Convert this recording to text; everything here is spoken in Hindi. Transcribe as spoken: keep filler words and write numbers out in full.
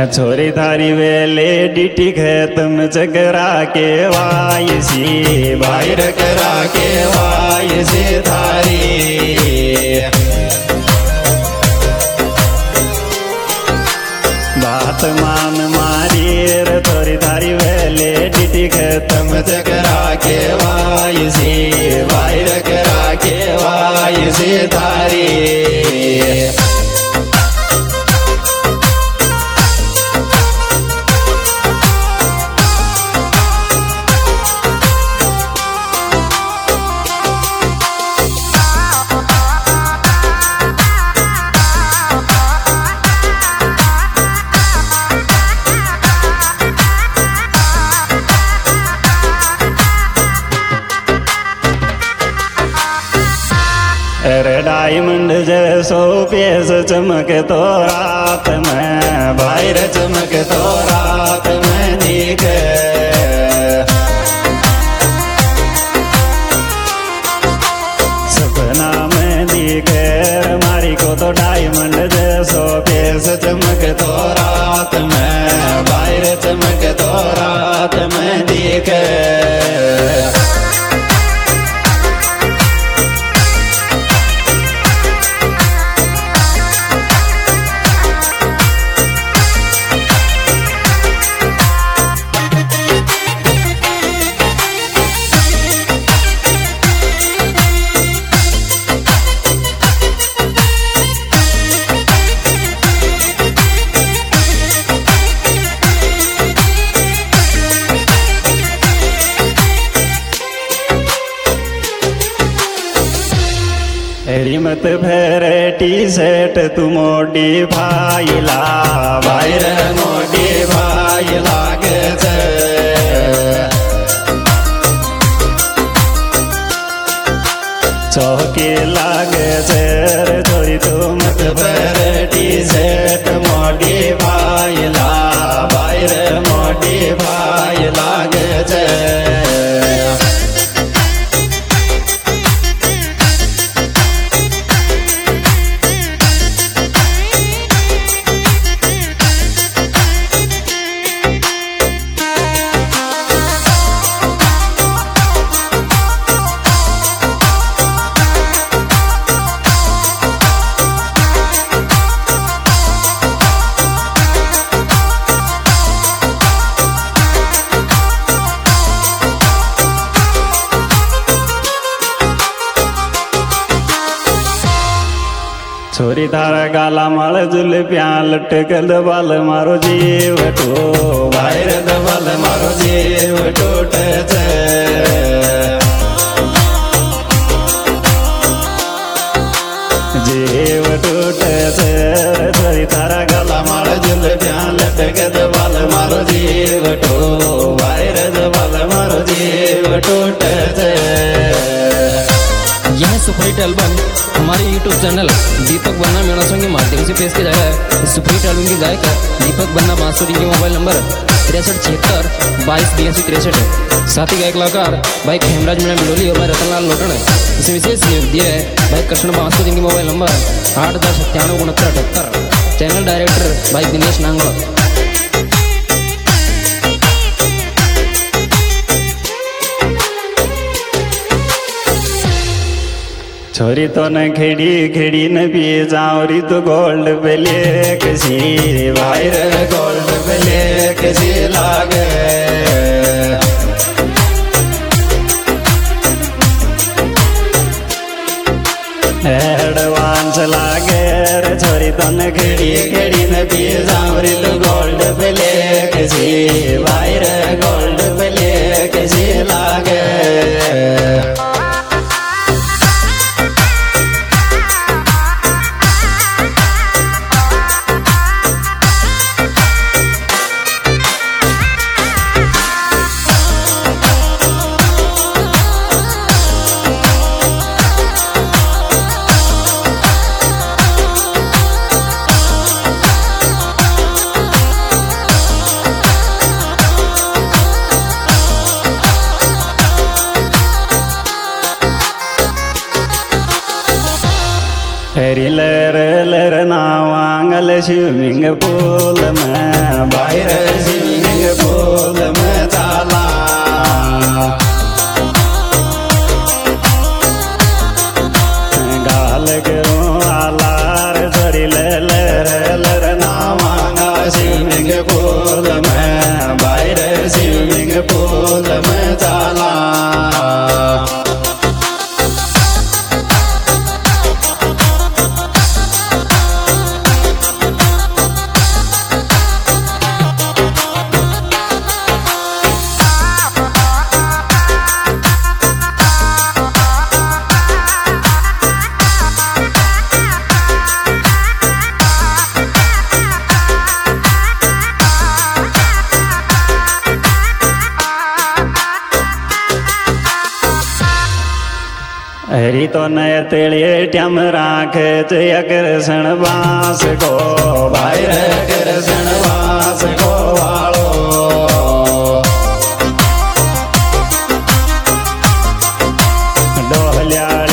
छोरी थारी वेले डिटी खत्म चकरा के वाय सी बाहर करा के वाय से थारी बात मान मारी रे छोरी थारी वेले डिटी खत्म चकरा के वाय सी बाहर करा के वाय से थारी डायमंड जैसो पेश चमक तो रात में बाहर चमक तो रात में दिखे सपना में दिखे मारी को तो डायमंड जैसो पेश चमक तो रात में बाहर चमक तो रात में दिखे मत फेर टी शर्ट तू मोटी भाईला बाहर मोटी भाई लागे चौकी लागे छोरी तू मत फेर टी शर्ट मोटी भाईला बाहर मोटी भाई लागे छोरी थारा गाला माल जुल्फिया लटकल दबाल मारो जीव टो बाहर दबाल मारो जीव टूट जीव टूट छोरी थारा गाला माल जुल्फिया लटकल दबाल मारो जीव टो बाहर दबाल मारो जीव टूट। यह सुपरहिट एल्बम हमारे यूट्यूब चैनल दीपक बन्ना मेरा सॉन्ग के माध्यम से पेश किया जा रहा है। इस सुपरहिट एल्बम की गायक दीपक बन्ना बांसुरी के मोबाइल नंबर तिरसठ छिहत्तर बाईस बयासी तिरसठ है। साथ ही गायक कलाकार भाई खेमराज मीणा बिडोली और भाई रतनलाल लोटन है। इसे विशेष सहयोग दिया है भाई कृष्ण बांसुरी के मोबाइल नंबर आठ दस सत्तानवे उनहत्तर अठहत्तर। चैनल डायरेक्टर भाई दिनेश नांगल। छोरी तो न खेड़ी खेड़ी न पी जाऊरी तो गोल्ड बेले किसी वायर गोल्ड बेले किसी लागे एडवांस लागे छोरी तो न खेड़ी खेड़ी न पी जाऊरी तो गोल्ड बेले किसी वायर गोल्ड बेले किसी लागे। हरी लर लर नावांगल स्विमिंग पूल में बाहर स्विमिंग पूल में चाला गाल क्यों आलार सरी लर लर नावांगा स्विमिंग पूल में बाहर स्विमिंग पूल में चाला हरी तो नय तेलिए ट्यम राखे जय कृष्ण वास को भाई रे कृष्ण वास को वालो डोहल्या